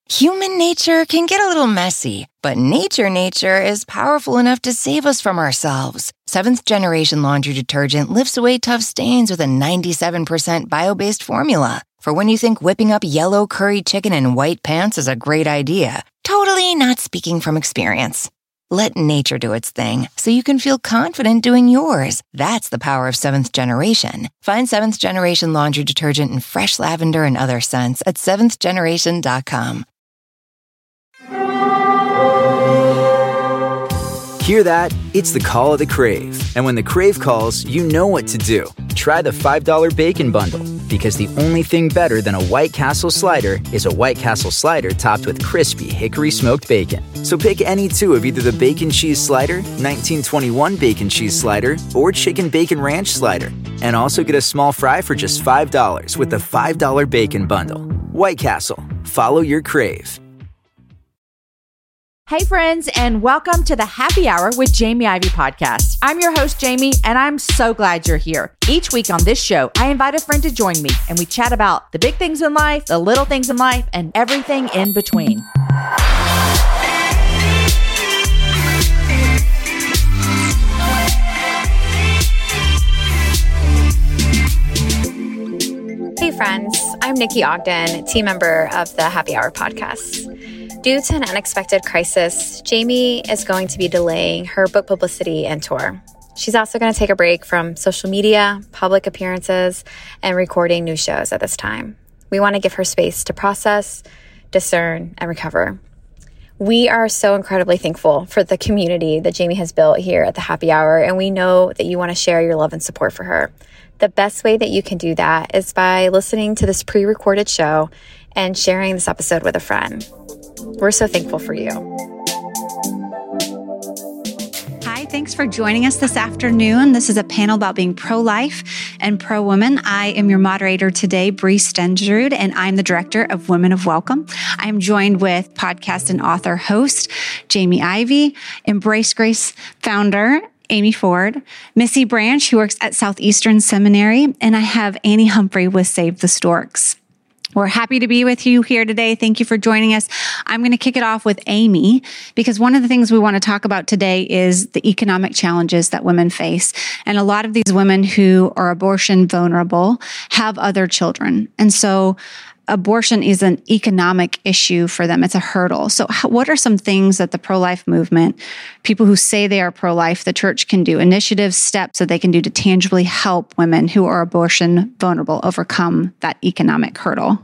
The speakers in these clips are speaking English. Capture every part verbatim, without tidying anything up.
Human nature can get a little messy, but nature nature is powerful enough to save us from ourselves. Seventh Generation Laundry Detergent lifts away tough stains with a ninety-seven percent bio-based formula. For when you think whipping up yellow curry chicken in white pants is a great idea. Totally not speaking from experience. Let nature do its thing so you can feel confident doing yours. That's the power of Seventh Generation. Find Seventh Generation Laundry Detergent in fresh lavender and other scents at seventh generation dot com. Hear that? It's the call of the Crave. And when the Crave calls, you know what to do. Try the five dollar Bacon Bundle, because the only thing better than a White Castle slider is a White Castle slider topped with crispy hickory smoked bacon. So pick any two of either the Bacon Cheese Slider, nineteen twenty-one Bacon Cheese Slider, or Chicken Bacon Ranch Slider. And also get a small fry for just five dollars with the five dollar Bacon Bundle. White Castle. Follow your Crave. Hey friends, and welcome to the Happy Hour with Jamie Ivey podcast. I'm your host, Jamie, and I'm so glad you're here. Each week on this show, I invite a friend to join me, and we chat about the big things in life, the little things in life, and everything in between. Hey friends, I'm Nikki Ogden, team member of the Happy Hour podcast. Due to an unexpected crisis, Jamie is going to be delaying her book publicity and tour. She's also going to take a break from social media, public appearances, and recording new shows at this time. We want to give her space to process, discern, and recover. We are so incredibly thankful for the community that Jamie has built here at the Happy Hour, and we know that you want to share your love and support for her. The best way that you can do that is by listening to this pre-recorded show and sharing this episode with a friend. We're so thankful for you. Hi, thanks for joining us this afternoon. This is a panel about being pro-life and pro-woman. I am your moderator today, Bree Stengerud, and I'm the director of Women of Welcome. I am joined with podcast and author host Jamie Ivey, Embrace Grace founder Amy Ford, Missy Branch, who works at Southeastern Seminary, and I have Annie Humphrey with Save the Storks. We're happy to be with you here today. Thank you for joining us. I'm going to kick it off with Amy, because one of the things we want to talk about today is the economic challenges that women face. And a lot of these women who are abortion vulnerable have other children. And so abortion is an economic issue for them. It's a hurdle. So how, what are some things that the pro-life movement, people who say they are pro-life, the church can do, initiatives, steps that they can do to tangibly help women who are abortion vulnerable overcome that economic hurdle?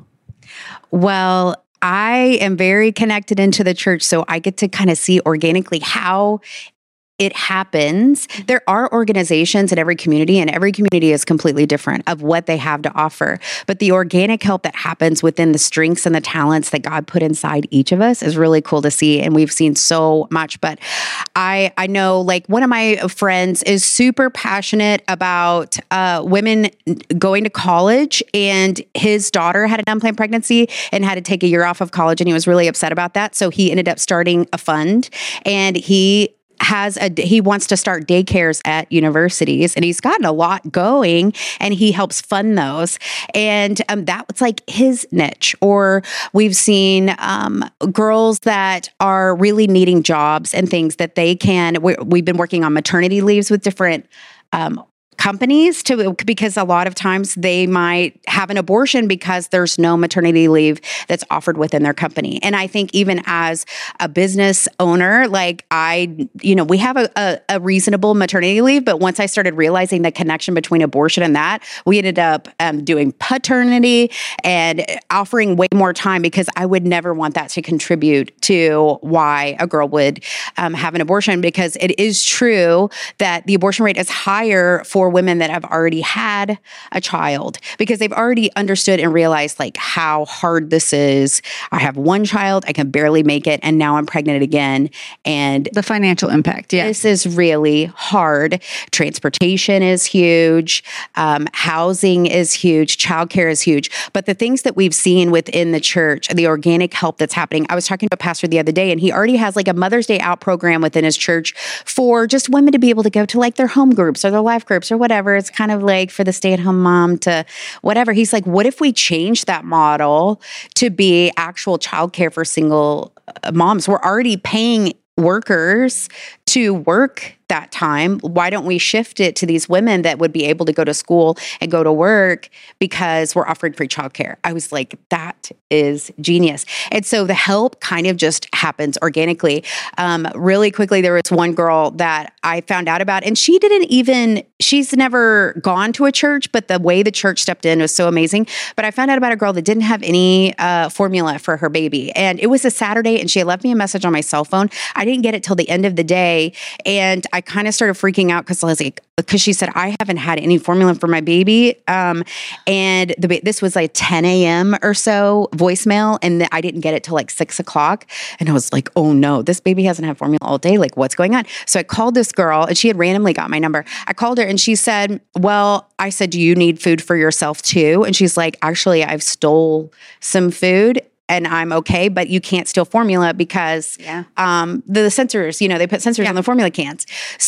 Well, I am very connected into the church, so I get to kind of see organically how it happens. There are organizations in every community, and every community is completely different of what they have to offer. But the organic help that happens within the strengths and the talents that God put inside each of us is really cool to see. And we've seen so much. But I, I know, like, one of my friends is super passionate about uh, women going to college, and his daughter had an unplanned pregnancy and had to take a year off of college, and he was really upset about that. So he ended up starting a fund, and he has a, he wants to start daycares at universities, and he's gotten a lot going, and he helps fund those. And um, that's like his niche. Or we've seen um, girls that are really needing jobs and things that they can, we, we've been working on maternity leaves with different um, companies to, because a lot of times they might have an abortion because there's no maternity leave that's offered within their company. And I think even as a business owner, like I, you know, we have a, a, a reasonable maternity leave, but once I started realizing the connection between abortion and that, we ended up um, doing paternity and offering way more time, because I would never want that to contribute to why a girl would um, have an abortion, because it is true that the abortion rate is higher for women that have already had a child, because they've already understood and realized like how hard this is. I have one child, I can barely make it, and now I'm pregnant again. And the financial impact, yeah. This is really hard. Transportation is huge. Um, housing is huge. Childcare is huge. But the things that we've seen within the church, the organic help that's happening, I was talking to a pastor the other day, and he already has like a Mother's Day Out program within his church for just women to be able to go to like their home groups or their life groups or whatever. It's kind of like for the stay-at-home mom to whatever. He's like, what if we change that model to be actual childcare for single moms? We're already paying workers to work that time. Why don't we shift it to these women that would be able to go to school and go to work because we're offering free childcare? I was like, that is genius. And so the help kind of just happens organically. Um, really quickly, there was one girl that I found out about, and she didn't even, she's never gone to a church, but the way the church stepped in was so amazing. But I found out about a girl that didn't have any uh, formula for her baby. And it was a Saturday, and she had left me a message on my cell phone. I didn't get it till the end of the day. And I kind of started freaking out because I was like, because she said, I haven't had any formula for my baby. Um, and the this was like ten a.m. or so voicemail. And the, I didn't get it till like six o'clock. And I was like, oh no, this baby hasn't had formula all day. Like, what's going on? So I called this girl, and she had randomly got my number. I called her, and she said, well, I said, do you need food for yourself too? And she's like, actually, I've stole some food and I'm okay, but you can't steal formula because yeah. um, the, the sensors, you know, they put sensors yeah. on the formula cans.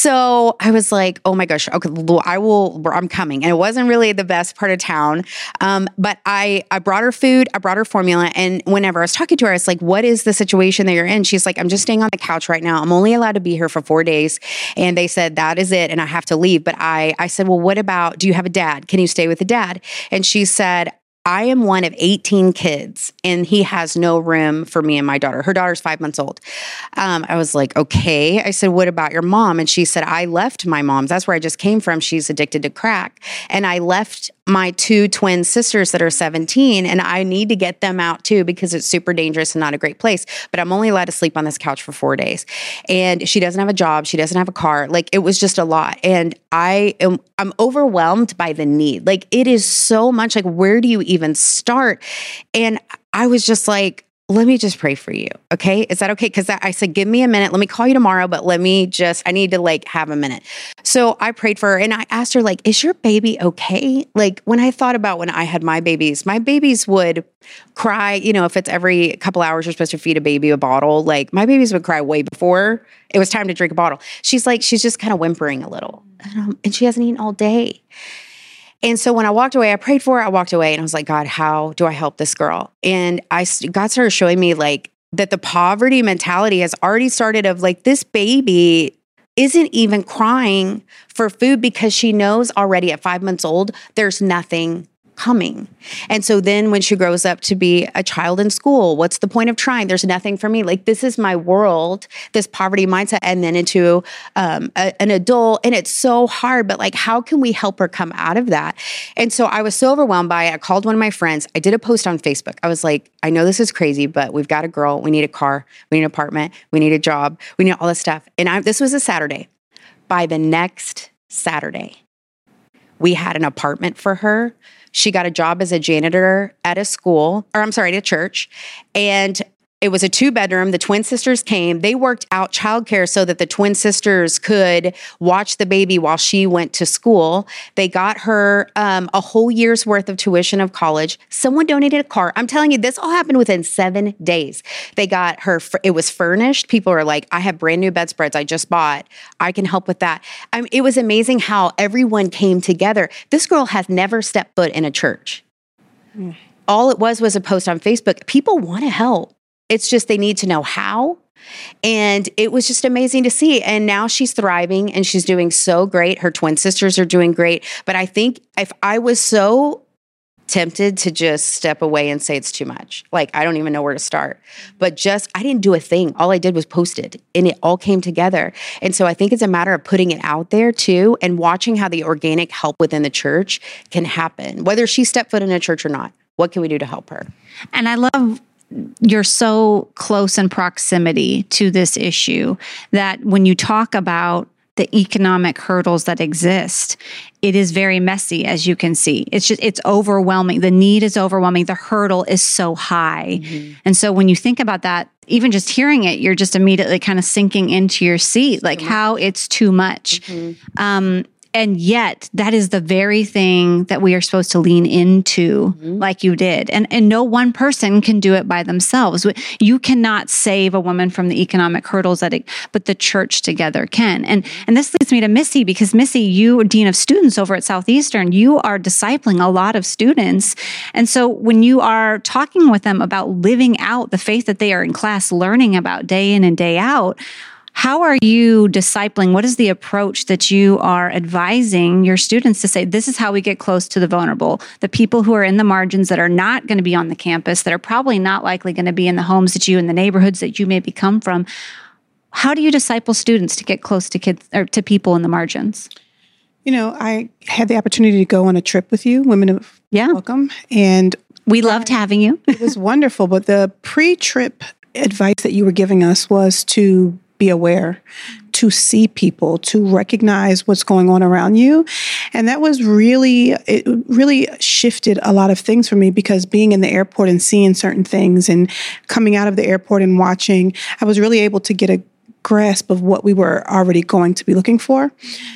So I was like, oh my gosh, okay, I will, I'm coming. And it wasn't really the best part of town. Um, but I, I brought her food, I brought her formula. And whenever I was talking to her, I was like, what is the situation that you're in? She's like, I'm just staying on the couch right now. I'm only allowed to be here for four days. And they said, that is it. And I have to leave. But I, I said, well, what about, do you have a dad? Can you stay with the dad? And she said, I am one of eighteen kids, and he has no room for me and my daughter. Her daughter's five months old. Um, I was like, okay. I said, what about your mom? And she said, I left my mom's. That's where I just came from. She's addicted to crack. And I left my two twin sisters that are seventeen, and I need to get them out too because it's super dangerous and not a great place. But I'm only allowed to sleep on this couch for four days. And she doesn't have a job. She doesn't have a car. Like, it was just a lot. And I am, I'm overwhelmed by the need. Like, it is so much. Like, where do you even start? And I was just like, let me just pray for you. Okay. Is that okay? Cause I said, give me a minute. Let me call you tomorrow, but let me just, I need to like have a minute. So I prayed for her, and I asked her, like, is your baby okay? Like, when I thought about when I had my babies, my babies would cry, you know, if it's every couple hours, you're supposed to feed a baby a bottle. Like, my babies would cry way before it was time to drink a bottle. She's like, she's just kind of whimpering a little, and, um, and she hasn't eaten all day. And so when I walked away, I prayed for her. I walked away, and I was like, God, how do I help this girl? And I, God started showing me like that the poverty mentality has already started of like, this baby isn't even crying for food because she knows already at five months old, there's nothing coming. And so then when she grows up to be a child in school, what's the point of trying? There's nothing for me. Like, this is my world, this poverty mindset, and then into um, a, an adult. And it's so hard, but like, how can we help her come out of that? And so I was so overwhelmed by it. I called one of my friends. I did a post on Facebook. I was like, I know this is crazy, but we've got a girl. We need a car. We need an apartment. We need a job. We need all this stuff. And I, this was a Saturday. By the next Saturday, we had an apartment for her. She got a job as a janitor at a school, or I'm sorry, at a church. And it was a two bedroom. The twin sisters came. They worked out childcare so that the twin sisters could watch the baby while she went to school. They got her um, a whole year's worth of tuition of college. Someone donated a car. I'm telling you, this all happened within seven days. They got her, it was furnished. People were like, I have brand new bedspreads I just bought. I can help with that. I mean, it was amazing how everyone came together. This girl has never stepped foot in a church. Mm. All it was was a post on Facebook. People want to help. It's just they need to know how. And it was just amazing to see. And now she's thriving and she's doing so great. Her twin sisters are doing great. But I think if I was so tempted to just step away and say it's too much, like, I don't even know where to start. But just, I didn't do a thing. All I did was post it, and it all came together. And so I think it's a matter of putting it out there too, and watching how the organic help within the church can happen, whether she stepped foot in a church or not. What can we do to help her? And I love you're so close in proximity to this issue that when you talk about the economic hurdles that exist, it is very messy, as you can see. It's just, it's overwhelming. The need is overwhelming. The hurdle is so high. Mm-hmm. And so when you think about that, even just hearing it, you're just immediately kind of sinking into your seat, like how it's too much. Mm-hmm. Um, And yet that is the very thing that we are supposed to lean into, mm-hmm. like you did. And, and no one person can do it by themselves. You cannot save a woman from the economic hurdles that it, but the church together can. And, and this leads me to Missy, because Missy, you, Dean of Students over at Southeastern, you are discipling a lot of students. And so when you are talking with them about living out the faith that they are in class learning about day in and day out, how are you discipling? What is the approach that you are advising your students to say, this is how we get close to the vulnerable, the people who are in the margins that are not going to be on the campus, that are probably not likely going to be in the homes that you, in the neighborhoods that you maybe come from? How do you disciple students to get close to kids or to people in the margins? You know, I had the opportunity to go on a trip with you, Women of yeah. Welcome, and we loved having you. It was wonderful, but the pre-trip advice that you were giving us was to be aware, to see people, to recognize what's going on around you. And that was really, it really shifted a lot of things for me, because being in the airport and seeing certain things and coming out of the airport and watching, I was really able to get a grasp of what we were already going to be looking for.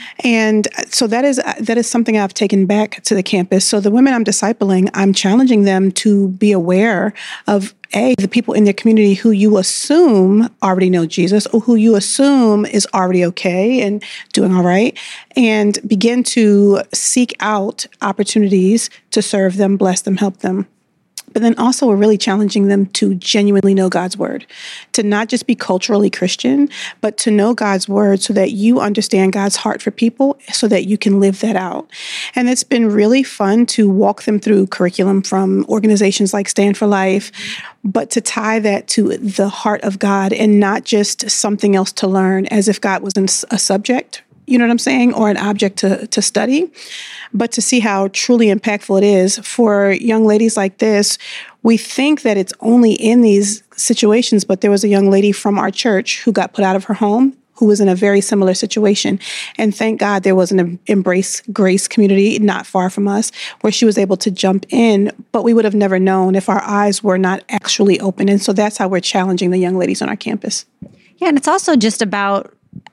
And so that is that is something I've taken back to the campus. So the women I'm discipling, I'm challenging them to be aware of, A, the people in their community who you assume already know Jesus, or who you assume is already okay and doing all right, and begin to seek out opportunities to serve them, bless them, help them. But then also we're really challenging them to genuinely know God's word, to not just be culturally Christian, but to know God's word so that you understand God's heart for people so that you can live that out. And it's been really fun to walk them through curriculum from organizations like Stand for Life, but to tie that to the heart of God and not just something else to learn as if God wasn't a subject, you know what I'm saying, or an object to, to study, but to see how truly impactful it is for young ladies like this. We think that it's only in these situations, but there was a young lady from our church who got put out of her home, who was in a very similar situation. And thank God there was an Embrace Grace community not far from us where she was able to jump in, but we would have never known if our eyes were not actually open. And so that's how we're challenging the young ladies on our campus. Yeah, and it's also just about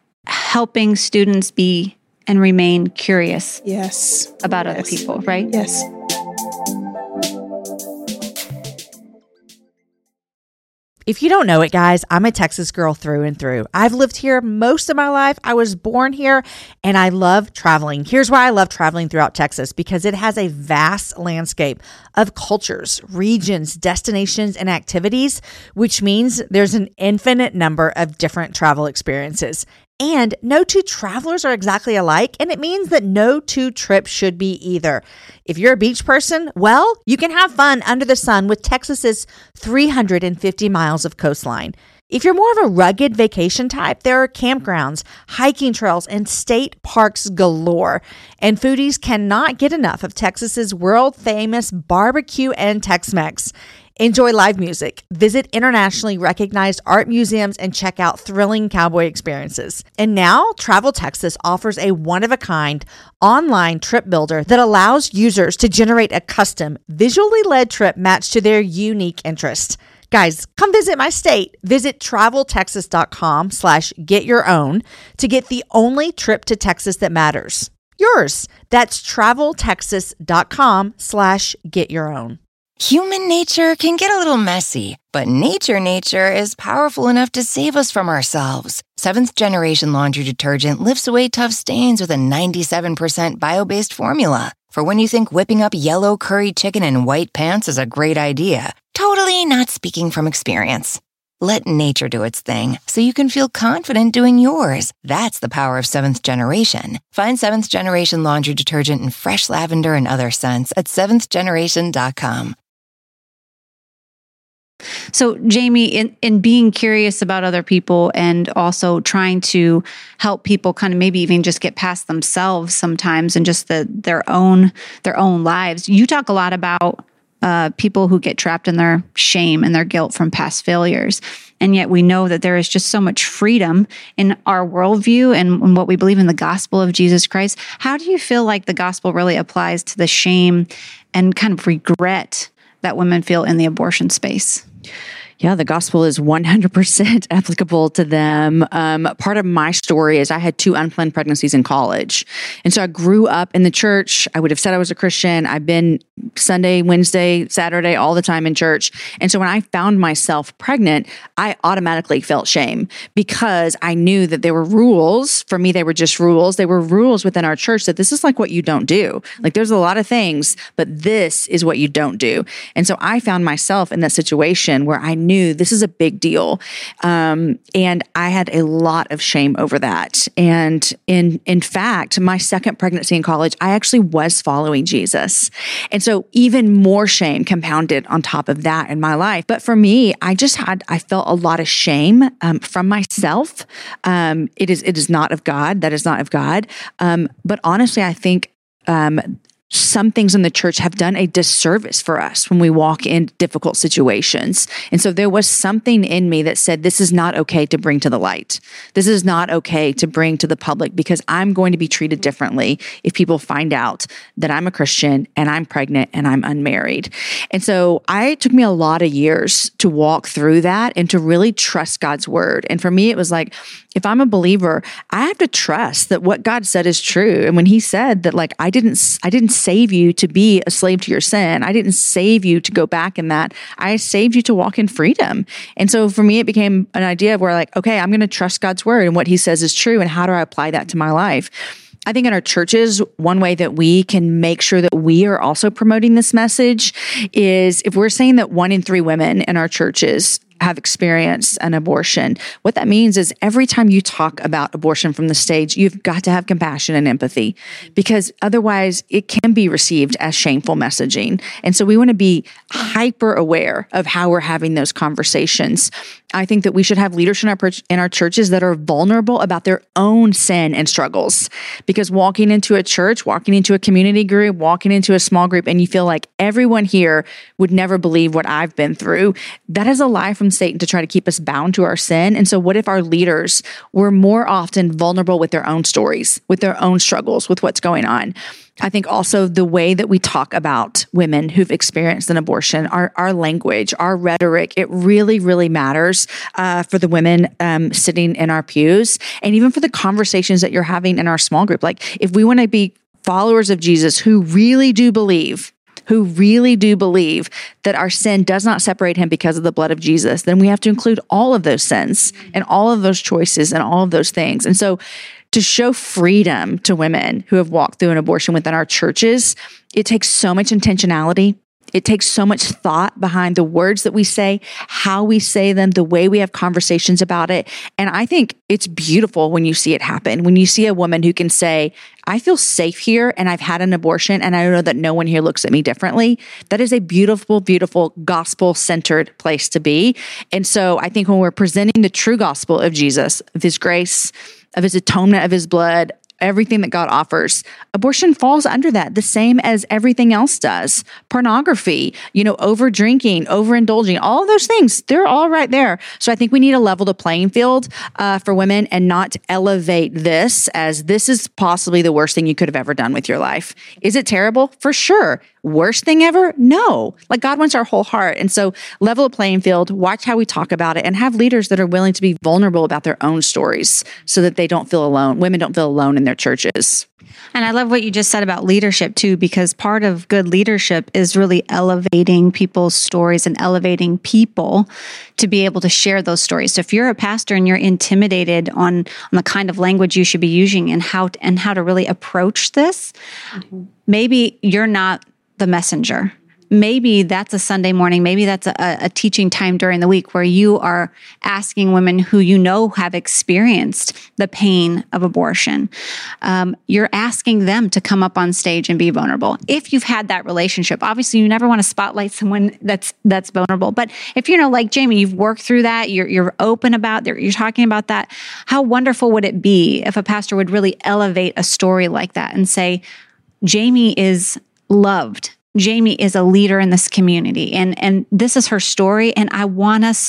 helping students be and remain curious yes. about yes. other people, right? Yes. If you don't know it, guys, I'm a Texas girl through and through. I've lived here most of my life. I was born here, and I love traveling. Here's why I love traveling throughout Texas, because it has a vast landscape of cultures, regions, destinations, and activities, which means there's an infinite number of different travel experiences. And no two travelers are exactly alike, and it means that no two trips should be either. If you're a beach person, well, you can have fun under the sun with Texas's three hundred fifty miles of coastline. If you're more of a rugged vacation type, there are campgrounds, hiking trails, and state parks galore. And foodies cannot get enough of Texas's world-famous barbecue and Tex-Mex. Enjoy live music, visit internationally recognized art museums, and check out thrilling cowboy experiences. And now, Travel Texas offers a one-of-a-kind online trip builder that allows users to generate a custom, visually led trip matched to their unique interests. Guys, come visit my state. Visit traveltexas.com slash get your own to get the only trip to Texas that matters. Yours. That's traveltexas.com slash get your own. Human nature can get a little messy, but nature nature is powerful enough to save us from ourselves. Seventh Generation Laundry Detergent lifts away tough stains with a ninety-seven percent bio-based formula. For when you think whipping up yellow curry chicken in white pants is a great idea, totally not speaking from experience. Let nature do its thing so you can feel confident doing yours. That's the power of Seventh Generation. Find Seventh Generation Laundry Detergent in fresh lavender and other scents at seventh generation dot com. So, Jamie, in, in being curious about other people and also trying to help people kind of maybe even just get past themselves sometimes and just the their own their own lives, you talk a lot about uh, people who get trapped in their shame and their guilt from past failures. And yet we know that there is just so much freedom in our worldview and, and what we believe in the gospel of Jesus Christ. How do you feel like the gospel really applies to the shame and kind of regret that women feel in the abortion space? Yeah, the gospel is one hundred percent applicable to them. Um, part of my story is I had two unplanned pregnancies in college. And so I grew up in the church. I would have said I was a Christian. I've been Sunday, Wednesday, Saturday, all the time in church. And so when I found myself pregnant, I automatically felt shame because I knew that there were rules. For me, they were just rules. They were rules within our church that this is like what you don't do. Like there's a lot of things, but this is what you don't do. And so I found myself in that situation where I knew this is a big deal. Um, and I had a lot of shame over that. And in, in fact, my second pregnancy in college, I actually was following Jesus. And so even more shame compounded on top of that in my life. But for me, I just had, I felt a lot of shame um, from myself. Um, it is, it is not of God. That is not of God. Um, but honestly, I think um, some things in the church have done a disservice for us when we walk in difficult situations. And so there was something in me that said, this is not okay to bring to the light. This is not okay to bring to the public because I'm going to be treated differently if people find out that I'm a Christian and I'm pregnant and I'm unmarried. And so I, it took me a lot of years to walk through that and to really trust God's word. And for me, it was like, if I'm a believer, I have to trust that what God said is true. And when he said that, like, I didn't, I didn't save you to be a slave to your sin. I didn't save you to go back in that. I saved you to walk in freedom. And so for me, it became an idea of where like, okay, I'm going to trust God's word and what he says is true. And how do I apply that to my life? I think in our churches, one way that we can make sure that we are also promoting this message is if we're saying that one in three women in our churches have experienced an abortion. What that means is every time you talk about abortion from the stage, you've got to have compassion and empathy because otherwise it can be received as shameful messaging. And so we want to be hyper aware of how we're having those conversations. I think that we should have leaders in our, in our churches that are vulnerable about their own sin and struggles. Because walking into a church, walking into a community group, walking into a small group, and you feel like everyone here would never believe what I've been through, that is a lie from Satan to try to keep us bound to our sin. And so what if our leaders were more often vulnerable with their own stories, with their own struggles, with what's going on? I think also the way that we talk about women who've experienced an abortion, our, our language, our rhetoric, it really, really matters uh, for the women um, sitting in our pews and even for the conversations that you're having in our small group. Like if we want to be followers of Jesus who really do believe who really do believe that our sin does not separate him because of the blood of Jesus, then we have to include all of those sins and all of those choices and all of those things. And so to show freedom to women who have walked through an abortion within our churches, it takes so much intentionality. It takes so much thought behind the words that we say, how we say them, the way we have conversations about it. And I think it's beautiful when you see it happen. When you see a woman who can say, I feel safe here and I've had an abortion and I know that no one here looks at me differently. That is a beautiful, beautiful gospel-centered place to be. And so I think when we're presenting the true gospel of Jesus, of his grace, of his atonement, of his blood, everything that God offers, abortion falls under that, the same as everything else does. Pornography, you know, over drinking, overindulging, all of those things, they're all right there. So I think we need to level the playing field uh, for women and not elevate this as this is possibly the worst thing you could have ever done with your life. Is it terrible? For sure. Worst thing ever? No. Like God wants our whole heart. And so level a playing field, watch how we talk about it, and have leaders that are willing to be vulnerable about their own stories so that they don't feel alone. Women don't feel alone in their churches. And I love what you just said about leadership too, because part of good leadership is really elevating people's stories and elevating people to be able to share those stories. So if you're a pastor and you're intimidated on, on the kind of language you should be using and how to, and how to really approach this, mm-hmm. maybe you're not the messenger. Maybe that's a Sunday morning. Maybe that's a, a teaching time during the week where you are asking women who you know have experienced the pain of abortion. Um, you're asking them to come up on stage and be vulnerable. If you've had that relationship, obviously you never want to spotlight someone that's that's vulnerable. But if you know, like Jamie, you've worked through that, you're you're open about that, you're talking about that. How wonderful would it be if a pastor would really elevate a story like that and say, Jamie is loved. Jamie is a leader in this community, and, and this is her story, and I want us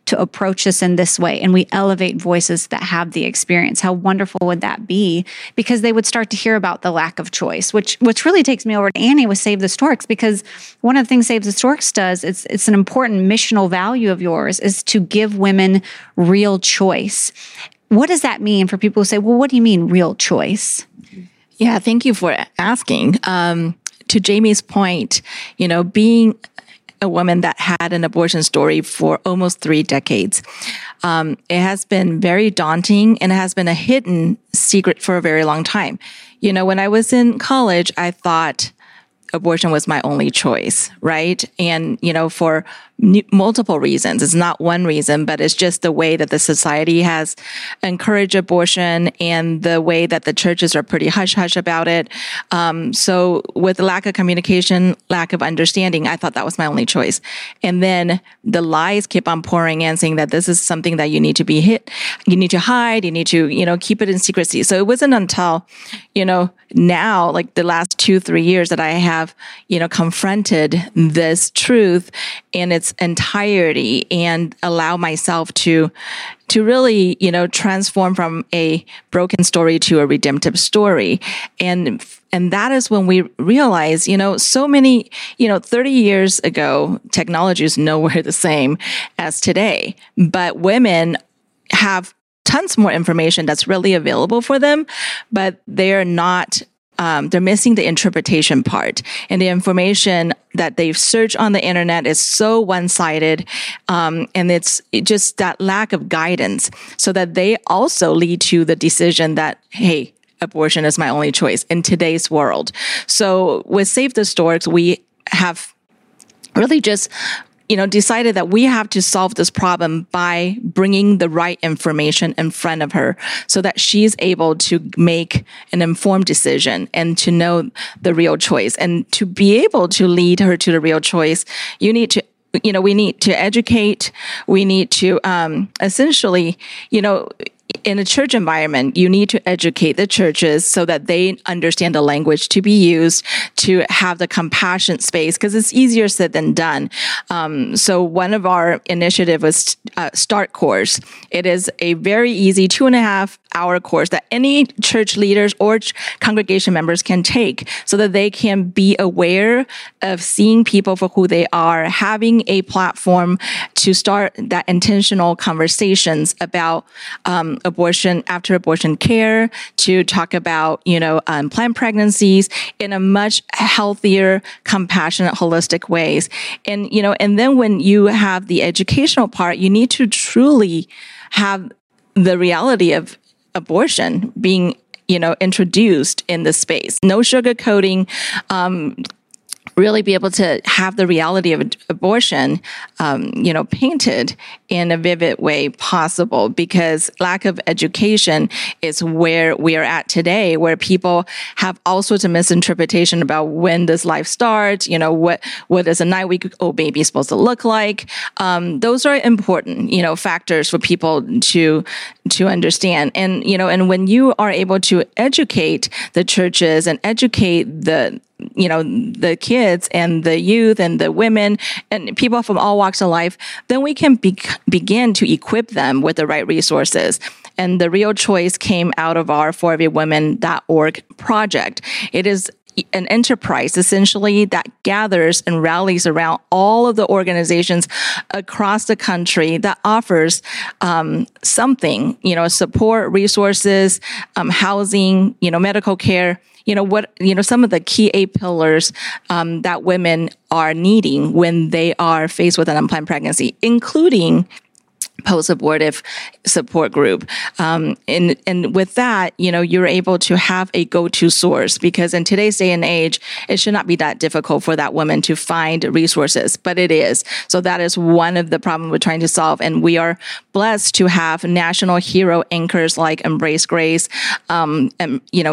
to approach this in this way and we elevate voices that have the experience, how wonderful would that be? Because they would start to hear about the lack of choice, which which really takes me over to Annie with Save the Storks, because one of the things Save the Storks does, it's, it's an important missional value of yours, is to give women real choice. What does that mean for people who say, well, what do you mean real choice? Yeah, thank you for asking. Um, to Jamie's point, you know, being a woman that had an abortion story for almost three decades. Um, it has been very daunting, and it has been a hidden secret for a very long time. You know, when I was in college, I thought abortion was my only choice, right? And, you know, for n- multiple reasons. It's not one reason, but it's just the way that the society has encouraged abortion and the way that the churches are pretty hush-hush about it. Um, so with lack of communication, lack of understanding, I thought that was my only choice. And then the lies keep on pouring in, saying that this is something that you need to be hit, you need to hide, you need to, you know, keep it in secrecy. So it wasn't until, you know, now, like the last two, three years that I have, you know, confronted this truth in its entirety and allow myself to, to really, you know, transform from a broken story to a redemptive story. And, and that is when we realize, you know, so many, you know, thirty years ago, technology is nowhere the same as today, but women have tons more information that's really available for them, but they're not, um, they're missing the interpretation part. And the information that they've searched on the internet is so one-sided. Um, and it's it just that lack of guidance, so that they also lead to the decision that, hey, abortion is my only choice in today's world. So with Save the Storks, we have really just you know, decided that we have to solve this problem by bringing the right information in front of her so that she's able to make an informed decision and to know the real choice. And to be able to lead her to the real choice, you need to, you know, we need to educate. We need to, um, essentially, you know, in a church environment, you need to educate the churches so that they understand the language to be used, to have the compassion space, because it's easier said than done. Um, so one of our initiative was uh, Start Course. It is a very easy two and a half hour course that any church leaders or ch- congregation members can take so that they can be aware of seeing people for who they are, having a platform to start that intentional conversations about um, abortion, after abortion care, to talk about, you know, unplanned pregnancies in a much healthier, compassionate, holistic ways. And, you know, and then when you have the educational part, you need to truly have the reality of abortion being, you know, introduced in the space. No sugarcoating, um, really be able to have the reality of abortion, um, you know, painted in a vivid way possible, because lack of education is where we are at today, where people have all sorts of misinterpretation about when does life start, you know, what, what does a nine-week-old baby supposed to look like? Um, those are important, you know, factors for people to, to understand. And, you know, and when you are able to educate the churches and educate the, you know, the kids and the youth and the women and people from all walks of life, then we can be- begin to equip them with the right resources. And the Real Choice came out of our for every women dot org project. It is an enterprise, essentially, that gathers and rallies around all of the organizations across the country that offers um, something, you know, support, resources, um, housing, you know, medical care, you know, what, you know, some of the key eight pillars um, that women are needing when they are faced with an unplanned pregnancy, including post-abortive support group. Um, and, and with that, you know, you're able to have a go-to source, because in today's day and age, it should not be that difficult for that woman to find resources, but it is. So that is one of the problems we're trying to solve. And we are blessed to have national hero anchors like Embrace Grace, um, and, you know,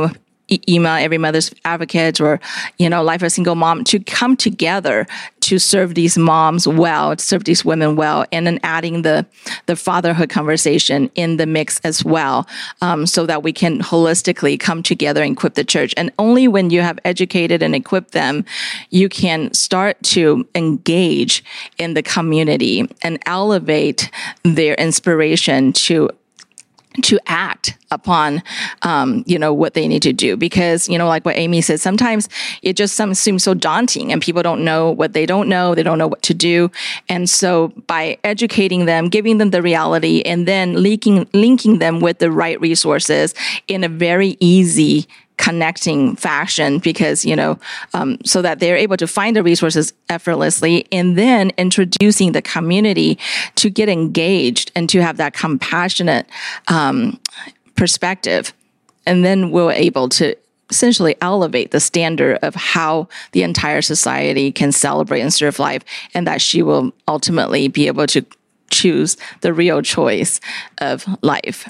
e- email Every Mother's Advocate or, you know, Life of a Single Mom to come together to serve these moms well, to serve these women well, and then adding the the fatherhood conversation in the mix as well, um, so that we can holistically come together and equip the church. And only when you have educated and equipped them, you can start to engage in the community and elevate their inspiration to to act upon, um, you know, what they need to do. Because, you know, like what Amy said, sometimes it just some, seems so daunting and people don't know what they don't know. They don't know what to do. And so by educating them, giving them the reality, and then linking, linking them with the right resources in a very easy connecting fashion, because, you know, um, so that they're able to find the resources effortlessly, and then introducing the community to get engaged and to have that compassionate um, perspective. And then we're able to essentially elevate the standard of how the entire society can celebrate and serve life, and that she will ultimately be able to choose the real choice of life.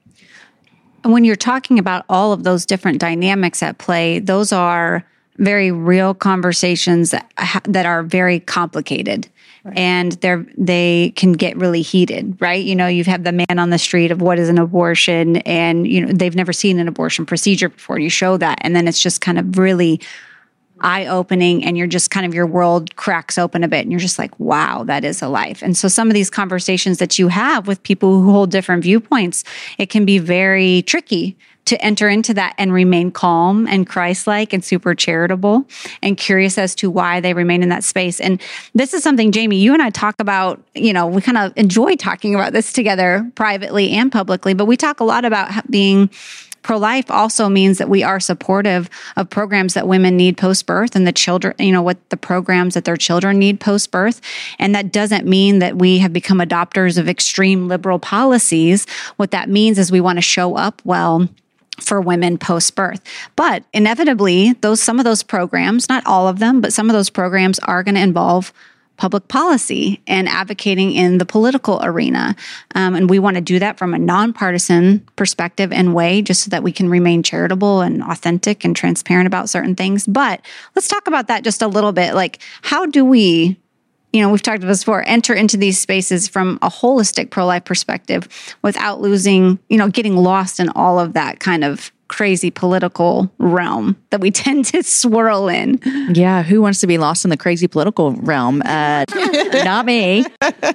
When you're talking about all of those different dynamics at play, those are very real conversations that, that are very complicated. Right. And they're, they can get really heated, right? You know, you've had the man on the street of what is an abortion, and, you know, they've never seen an abortion procedure before. You show that, and then it's just kind of really eye-opening, and you're just kind of, your world cracks open a bit, and you're just like, wow, that is a life. And so some of these conversations that you have with people who hold different viewpoints, it can be very tricky to enter into that and remain calm and Christ-like and super charitable and curious as to why they remain in that space. And this is something, Jamie, you and I talk about, you know, we kind of enjoy talking about this together privately and publicly, but we talk a lot about being pro-life also means that we are supportive of programs that women need post-birth, and the children, you know, what the programs that their children need post-birth. And that doesn't mean that we have become adopters of extreme liberal policies. What that means is we want to show up well for women post-birth. But inevitably, those some of those programs, not all of them, but some of those programs are going to involve public policy and advocating in the political arena. Um, and we want to do that from a nonpartisan perspective and way, just so that we can remain charitable and authentic and transparent about certain things. But let's talk about that just a little bit. Like, how do we, you know, we've talked about this before, enter into these spaces from a holistic pro-life perspective without losing, you know, getting lost in all of that kind of crazy political realm that we tend to swirl in. Yeah, who wants to be lost in the crazy political realm? Uh, not me.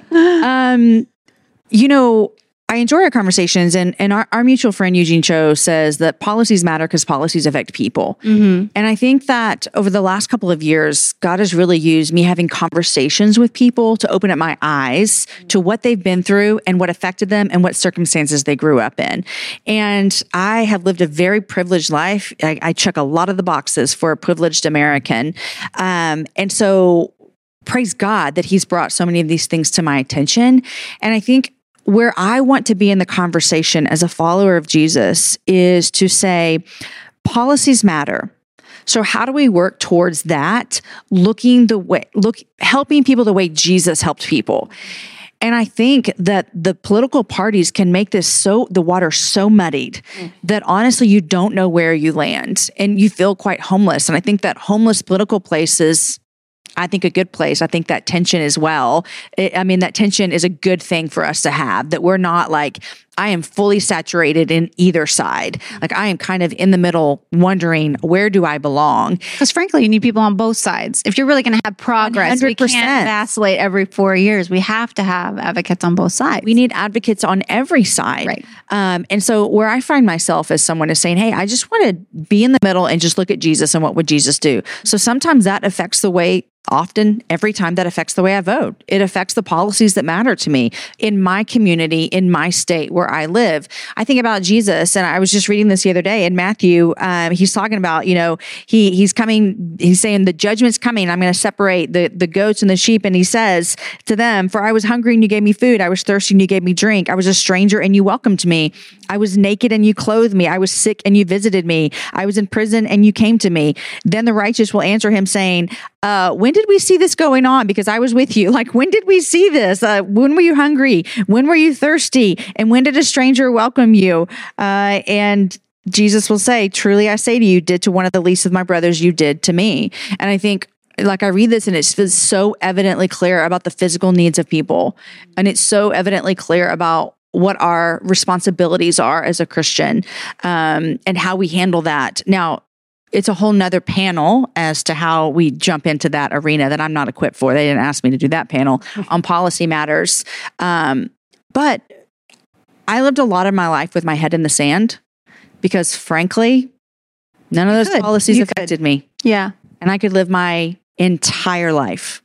Um, you know, I enjoy our conversations, and, and our, our mutual friend Eugene Cho says that policies matter because policies affect people. Mm-hmm. And I think that over the last couple of years, God has really used me having conversations with people to open up my eyes to what they've been through and what affected them and what circumstances they grew up in. And I have lived a very privileged life. I, I check a lot of the boxes for a privileged American. Um, and so praise God that He's brought so many of these things to my attention. And I think where I want to be in the conversation as a follower of Jesus is to say, policies matter. So how do we work towards that? Looking the way, look, helping people the way Jesus helped people. And I think that the political parties can make this so, the water so muddied mm. that honestly, you don't know where you land and you feel quite homeless. And I think that homeless political places, I think a good place. I think that tension as well. I mean, that tension is a good thing for us to have, that we're not like, I am fully saturated in either side. Like I am kind of in the middle wondering, where do I belong? Because frankly, you need people on both sides. If you're really going to have progress, one hundred percent. We can't vacillate every four years. We have to have advocates on both sides. We need advocates on every side. Right. Um, and so where I find myself as someone is saying, hey, I just want to be in the middle and just look at Jesus and what would Jesus do? So sometimes that affects the way Often, every time that affects the way I vote. It affects the policies that matter to me in my community, in my state where I live. I think about Jesus, and I was just reading this the other day in Matthew. Um, he's talking about, you know, he he's coming, he's saying the judgment's coming. I'm going to separate the, the goats and the sheep. And he says to them, for I was hungry and you gave me food. I was thirsty and you gave me drink. I was a stranger and you welcomed me. I was naked and you clothed me. I was sick and you visited me. I was in prison and you came to me. Then the righteous will answer him saying, uh, when did we see this going on? Because I was with you. Like, when did we see this? Uh, when were you hungry? When were you thirsty? And when did a stranger welcome you? Uh, and Jesus will say, truly I say to you, did to one of the least of my brothers, you did to me. And I think, like, I read this and it's so evidently clear about the physical needs of people. And it's so evidently clear about what our responsibilities are as a Christian, um, and how we handle that. Now, it's a whole nother panel as to how we jump into that arena that I'm not equipped for. They didn't ask me to do that panel on policy matters. Um, but I lived a lot of my life with my head in the sand because, frankly, none of those could. policies You affected could. me. Yeah. And I could live my entire life.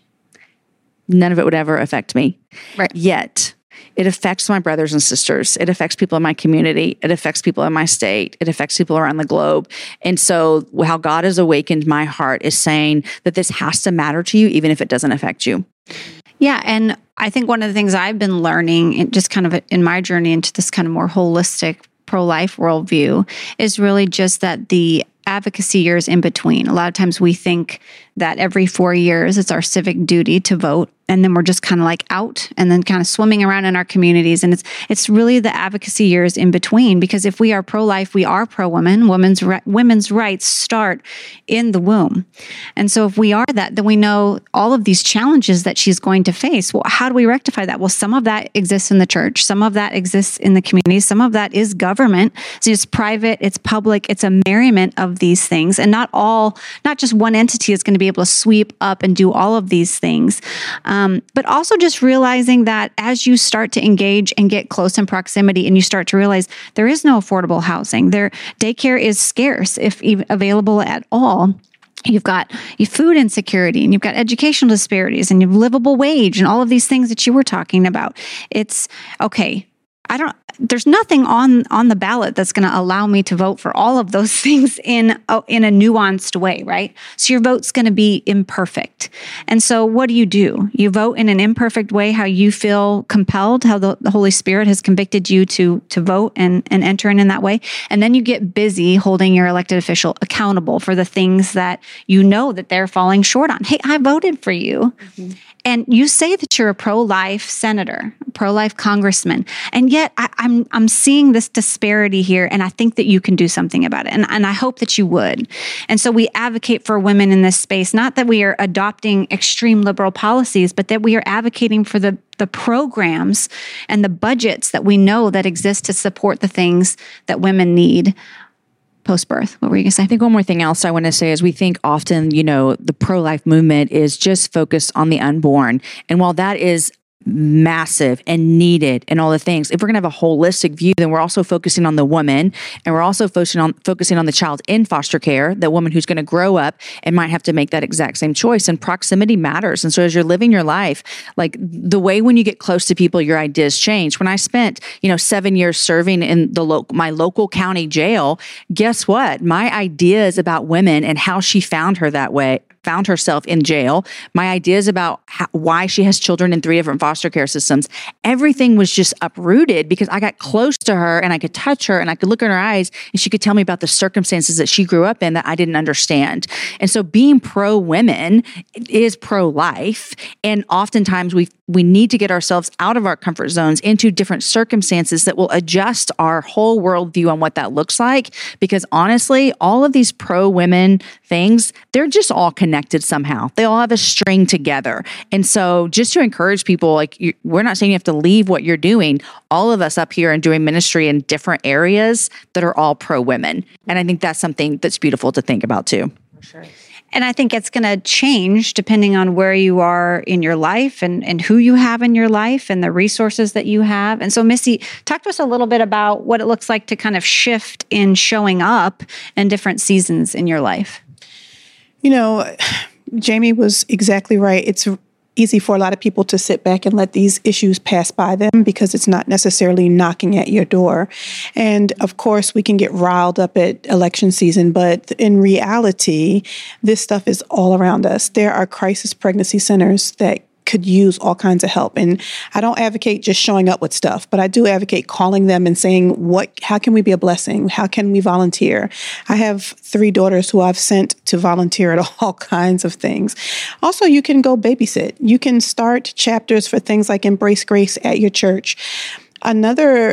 None of it would ever affect me. Right. Yet, it affects my brothers and sisters. It affects people in my community. It affects people in my state. It affects people around the globe. And so how God has awakened my heart is saying that this has to matter to you, even if it doesn't affect you. Yeah. And I think one of the things I've been learning, in just kind of in my journey into this kind of more holistic pro-life worldview, is really just that the advocacy years in between. A lot of times we think that every four years it's our civic duty to vote, and then we're just kind of like out and then kind of swimming around in our communities. And it's it's really the advocacy years in between, because if we are pro-life, we are pro-women. Women's ri- women's rights start in the womb. And so if we are that, then we know all of these challenges that she's going to face. Well, how do we rectify that? Well, some of that exists in the church. Some of that exists in the community. Some of that is government. So it's private, it's public, it's a merriment of these things. And not all, not just one entity is going to be able to sweep up and do all of these things. Um, but also just realizing that as you start to engage and get close in proximity, and you start to realize there is no affordable housing, there daycare is scarce, if even available at all. You've got your food insecurity, and you've got educational disparities, and you've livable wage, and all of these things that you were talking about. It's okay. I don't, there's nothing on, on the ballot that's going to allow me to vote for all of those things in a, in a nuanced way, right? So your vote's going to be imperfect. And so what do you do? You vote in an imperfect way, how you feel compelled, how the, the Holy Spirit has convicted you to, to vote and, and enter in in that way. And then you get busy holding your elected official accountable for the things that you know that they're falling short on. Hey, I voted for you. Mm-hmm. And you say that you're a pro-life senator, a pro-life congressman, and yet I, I'm I'm seeing this disparity here, and I think that you can do something about it, and, and I hope that you would. And so we advocate for women in this space, not that we are adopting extreme liberal policies, but that we are advocating for the the programs and the budgets that we know that exist to support the things that women need post-birth. What were you going to say? I think one more thing else I want to say is we think often, you know, the pro-life movement is just focused on the unborn. And while that is massive and needed and all the things, if we're going to have a holistic view, then we're also focusing on the woman, and we're also focusing on focusing on the child in foster care, the woman who's going to grow up and might have to make that exact same choice. And proximity matters. And so as you're living your life, like the way when you get close to people, your ideas change. When I spent, you know, seven years serving in the local, my local county jail, guess what? My ideas about women and how she found her that way, found herself in jail, my ideas about how, why she has children in three different foster care systems, everything was just uprooted because I got close to her and I could touch her and I could look in her eyes and she could tell me about the circumstances that she grew up in that I didn't understand. And so being pro-women is pro-life. And oftentimes we we need to get ourselves out of our comfort zones into different circumstances that will adjust our whole worldview on what that looks like. Because honestly, all of these pro-women things, they're just all connected somehow. They all have a string together. And so just to encourage people, like you, we're not saying you have to leave what you're doing. All of us up here and doing ministry in different areas that are all pro-women. And I think that's something that's beautiful to think about too. For sure. And I think it's going to change depending on where you are in your life and, and who you have in your life and the resources that you have. And so, Missy, talk to us a little bit about what it looks like to kind of shift in showing up in different seasons in your life. You know, Jamie was exactly right. It's easy for a lot of people to sit back and let these issues pass by them because it's not necessarily knocking at your door. And of course, we can get riled up at election season, but in reality, this stuff is all around us. There are crisis pregnancy centers that could use all kinds of help. And I don't advocate just showing up with stuff, but I do advocate calling them and saying, what, how can we be a blessing? How can we volunteer? I have three daughters who I've sent to volunteer at all kinds of things. Also, you can go babysit. You can start chapters for things like Embrace Grace at your church. Another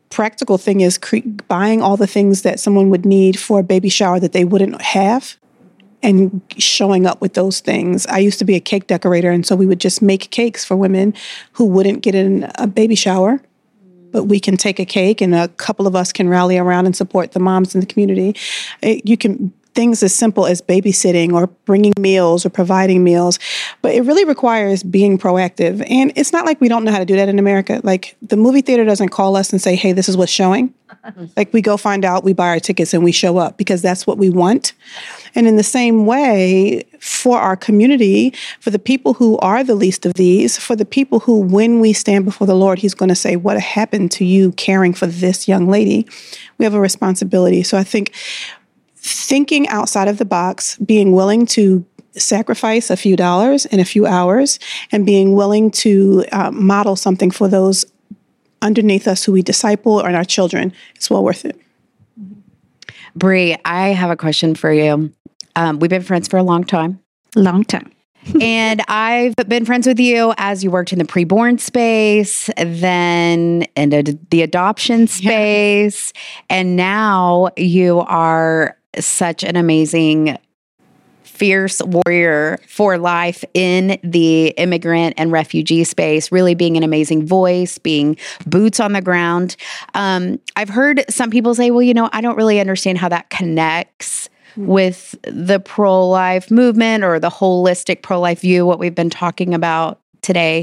practical thing is cre- buying all the things that someone would need for a baby shower that they wouldn't have and showing up with those things. I used to be a cake decorator, and so we would just make cakes for women who wouldn't get in a baby shower. But we can take a cake and a couple of us can rally around and support the moms in the community. It, you can things as simple as babysitting or bringing meals or providing meals. But it really requires being proactive. And it's not like we don't know how to do that in America. Like the movie theater doesn't call us and say, hey, this is what's showing. Like we go find out, we buy our tickets and we show up because that's what we want. And in the same way, for our community, for the people who are the least of these, for the people who, when we stand before the Lord, he's going to say, what happened to you caring for this young lady? We have a responsibility. So I think thinking outside of the box, being willing to sacrifice a few dollars and a few hours, and being willing to uh, model something for those underneath us who we disciple and our children, it's well worth it. Bree, I have a question for you. Um, we've been friends for a long time. Long time. And I've been friends with you as you worked in the preborn space, then in the adoption space, yeah. And now you are such an amazing, fierce warrior for life in the immigrant and refugee space, really being an amazing voice, being boots on the ground. Um, I've heard some people say, well, you know, I don't really understand how that connects with the pro-life movement or the holistic pro-life view, what we've been talking about today.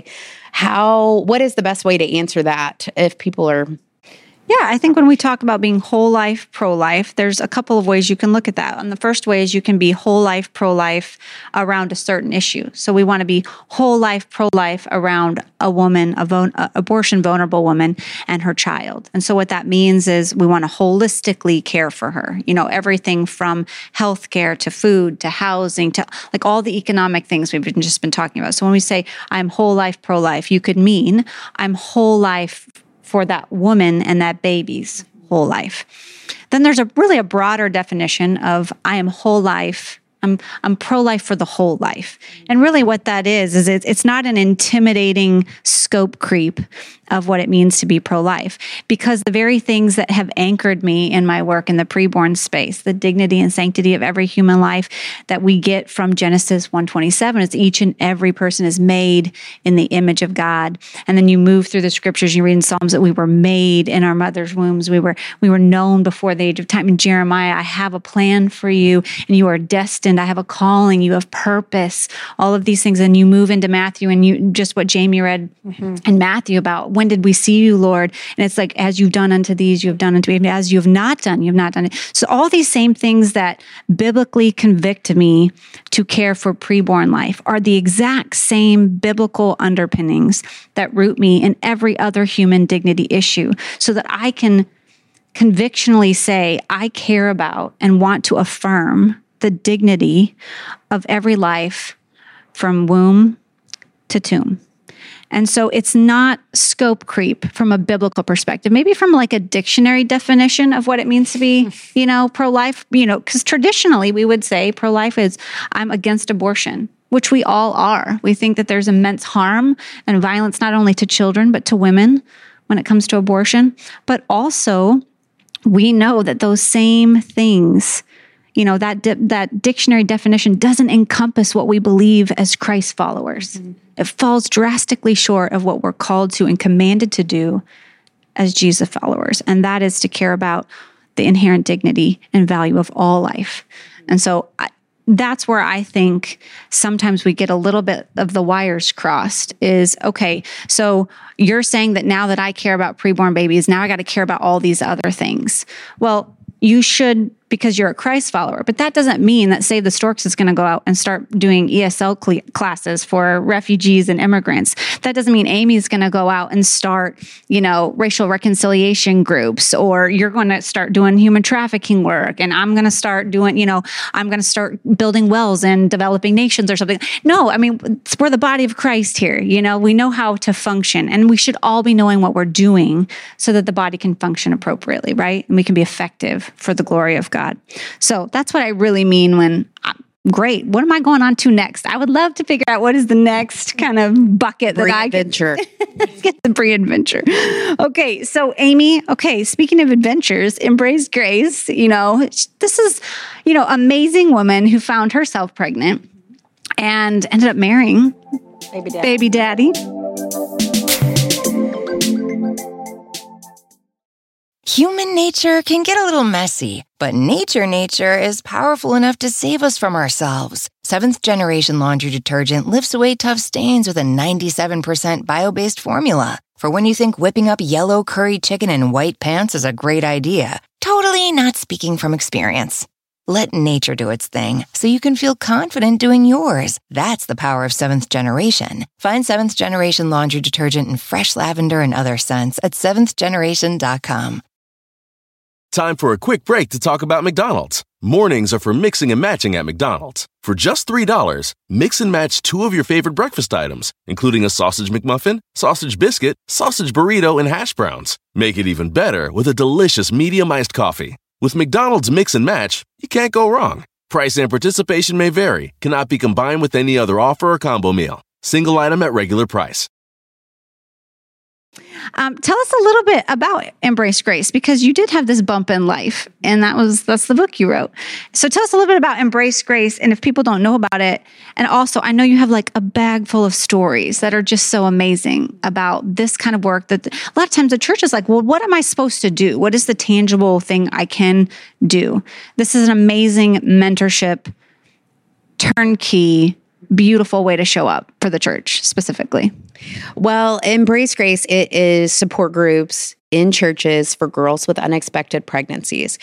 How, what is the best way to answer that if people are... Yeah, I think when we talk about being whole life, pro-life, there's a couple of ways you can look at that. And the first way is you can be whole life, pro-life around a certain issue. So we want to be whole life, pro-life around a woman, a von- a abortion vulnerable woman and her child. And so what that means is we want to holistically care for her. You know, everything from healthcare to food to housing to like all the economic things we've been, just been talking about. So when we say I'm whole life, pro-life, you could mean I'm whole life for that woman and that baby's whole life. Then there's a really a broader definition of I am whole life. I'm I'm pro-life for the whole life. And really what that is, is it's, it's not an intimidating scope creep of what it means to be pro-life, because the very things that have anchored me in my work in the preborn space, the dignity and sanctity of every human life that we get from Genesis one twenty-seven, is each and every person is made in the image of God. And then you move through the scriptures, you read in Psalms that we were made in our mother's wombs. We were we were known before the age of time. In Jeremiah, I have a plan for you and you are destined. I have a calling. You have purpose. All of these things. And you move into Matthew and you just what Jamie read mm-hmm. in Matthew about when did we see you, Lord? And it's like, as you've done unto these, you have done unto me. As you have not done, you have not done it. So all these same things that biblically convict me to care for preborn life are the exact same biblical underpinnings that root me in every other human dignity issue, so that I can convictionally say, I care about and want to affirm the dignity of every life from womb to tomb. And so it's not scope creep from a biblical perspective, maybe from like a dictionary definition of what it means to be, you know, pro-life, you know, because traditionally we would say pro-life is I'm against abortion, which we all are. We think that there's immense harm and violence, not only to children, but to women when it comes to abortion. But also we know that those same things, you know, that di- that dictionary definition doesn't encompass what we believe as Christ followers. Mm-hmm. It falls drastically short of what we're called to and commanded to do as Jesus followers. And that is to care about the inherent dignity and value of all life. And so I, that's where I think sometimes we get a little bit of the wires crossed is, okay, so you're saying that now that I care about preborn babies, now I got to care about all these other things. Well, you should, because you're a Christ follower. But that doesn't mean that Save the Storks is going to go out and start doing E S L cl- classes for refugees and immigrants. That doesn't mean Amy's going to go out and start, you know, racial reconciliation groups, or you're going to start doing human trafficking work. And I'm going to start doing, you know, I'm going to start building wells in developing nations or something. No, I mean, we're the body of Christ here. You know, we know how to function, and we should all be knowing what we're doing so that the body can function appropriately, right? And we can be effective for the glory of God. God. So that's what I really mean when great. What am I going on to next? I would love to figure out what is the next kind of bucket that I can Adventure. Let's get the pre-adventure. Okay, so Amy, okay, speaking of adventures, Embrace Grace, you know, this is, you know, amazing woman who found herself pregnant and ended up marrying Baby daddy. baby daddy. Human nature can get a little messy, but nature nature is powerful enough to save us from ourselves. Seventh Generation Laundry Detergent lifts away tough stains with a ninety-seven percent bio-based formula. For when you think whipping up yellow curry chicken in white pants is a great idea. Totally not speaking from experience. Let nature do its thing so you can feel confident doing yours. That's the power of Seventh Generation. Find Seventh Generation Laundry Detergent in fresh lavender and other scents at seventh generation dot com. Time for a quick break to talk about McDonald's. Mornings are for mixing and matching at McDonald's. For just three dollars, mix and match two of your favorite breakfast items, including a sausage McMuffin, sausage biscuit, sausage burrito, and hash browns. Make it even better with a delicious medium iced coffee. With McDonald's Mix and Match, you can't go wrong. Price and participation may vary, cannot be combined with any other offer or combo meal. Single item at regular price. Um, tell us a little bit about Embrace Grace, because you did have this bump in life, and that was that's the book you wrote. So tell us a little bit about Embrace Grace, and if people don't know about it, and also I know you have like a bag full of stories that are just so amazing about this kind of work. That a lot of times the church is like, well, what am I supposed to do? What is the tangible thing I can do? This is an amazing mentorship, turnkey, beautiful way to show up for the church specifically. Well, Embrace Grace, it is support groups in churches for girls with unexpected pregnancies.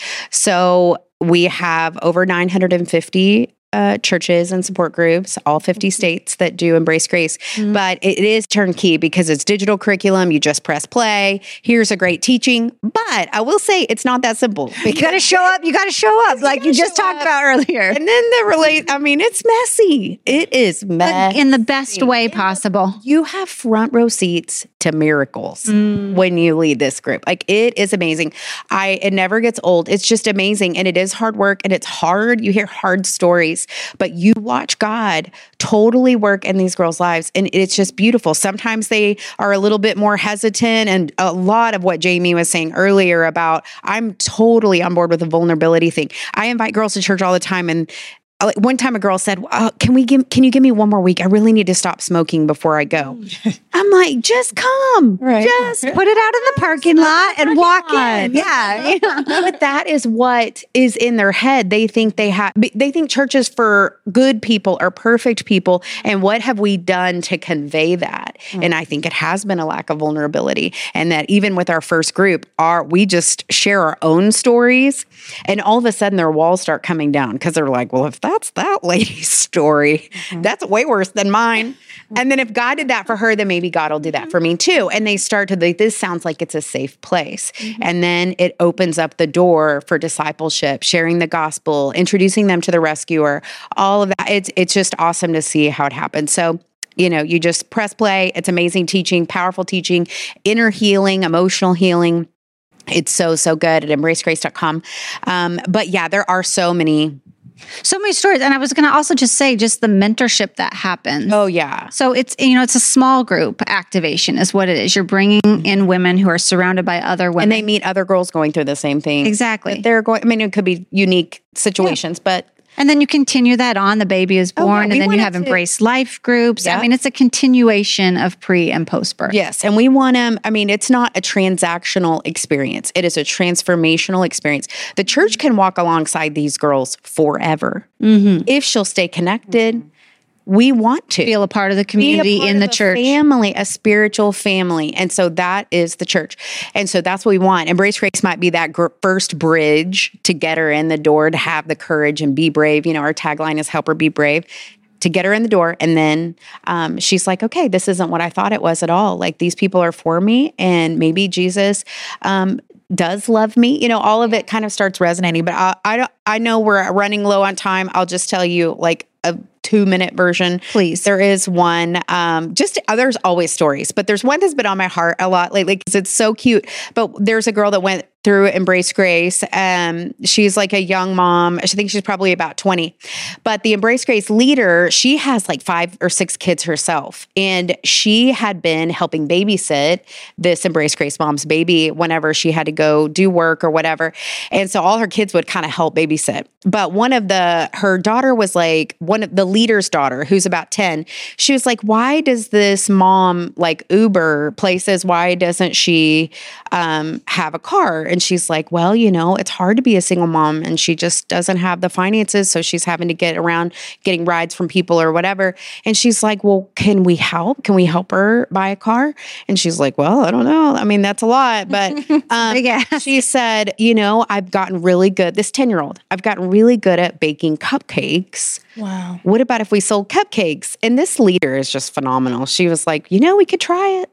So we have over nine hundred fifty uh, churches and support groups, all fifty states that do Embrace Grace. Mm-hmm. But it is turnkey because it's digital curriculum. You just press play. Here's a great teaching. But I will say it's not that simple. You got to show up. You got to show up like you, you just talked up. about earlier. And then the relate, I mean, it's messy. It is messy. In the best way possible. You have front row seats to miracles mm. when you lead this group. Like, it is amazing. I It never gets old. It's just amazing. And it is hard work and it's hard. You hear hard stories, but you watch God totally work in these girls' lives. And it's just beautiful. Sometimes they are a little bit more hesitant. And a lot of what Jamie was saying earlier about, I'm totally on board with the vulnerability thing. I invite girls to church all the time, and one time a girl said, oh, can we give, can you give me one more week? I really need to stop smoking before I go. I'm like, just come, right. just put it out in the parking lot and walk in. Yeah. yeah. But that is what is in their head. They think they have, they think church is for good people or perfect people. And what have we done to convey that? Mm-hmm. And I think it has been a lack of vulnerability. And that even with our first group, our, we just share our own stories, and all of a sudden their walls start coming down because they're like, well, if that's that lady's story, mm-hmm. that's way worse than mine. Mm-hmm. And then if God did that for her, then maybe God will do that for me too. And they start to, like, this sounds like it's a safe place. Mm-hmm. And then it opens up the door for discipleship, sharing the gospel, introducing them to the rescuer, all of that. It's, it's just awesome to see how it happens. So, you know, you just press play. It's amazing teaching, powerful teaching, inner healing, emotional healing. It's so, so good at embrace grace dot com. Um, but yeah, there are so many So many stories. And I was going to also just say just the mentorship that happens. Oh, yeah. So it's, you know, it's a small group activation is what it is. You're bringing in women who are surrounded by other women. And they meet other girls going through the same thing. Exactly. They're going, I mean, it could be unique situations, yeah. but. And then you continue that on. The baby is born, oh, yeah, and then you have to, Embrace Life groups. Yeah. I mean, it's a continuation of pre and post birth. Yes. And we want them, I mean, it's not a transactional experience. It is a transformational experience. The church can walk alongside these girls forever. Mm-hmm. If she'll stay connected. Mm-hmm. We want to feel a part of the community in the church, family, a spiritual family. And so that is the church. And so that's what we want. Embrace Grace might be that gr- first bridge to get her in the door, to have the courage and be brave. You know, our tagline is help her be brave, to get her in the door. And then um, she's like, okay, this isn't what I thought it was at all. Like, these people are for me, and maybe Jesus um, does love me. You know, all of it kind of starts resonating. But I, I, don't, I know we're running low on time. I'll just tell you like a two minute version. Please. There is one, um, just, uh, there's always stories, but there's one that's been on my heart a lot lately because it's so cute. But there's a girl that went through Embrace Grace. Um, she's like a young mom. I think she's probably about twenty. But the Embrace Grace leader, she has like five or six kids herself. And she had been helping babysit this Embrace Grace mom's baby whenever she had to go do work or whatever. And so all her kids would kind of help babysit. But one of the, her daughter was like, one of the leader's daughter, who's about ten, she was like, why does this mom like Uber places? Why doesn't she um, have a car? And she's like, well, you know, it's hard to be a single mom and she just doesn't have the finances. So she's having to get around getting rides from people or whatever. And she's like, well, can we help? Can we help her buy a car? And she's like, well, I don't know. I mean, that's a lot. But um, she said, you know, I've gotten really good. This ten-year-old, I've gotten really good at baking cupcakes. Wow. What about if we sold cupcakes? And this leader is just phenomenal. She was like, you know, we could try it.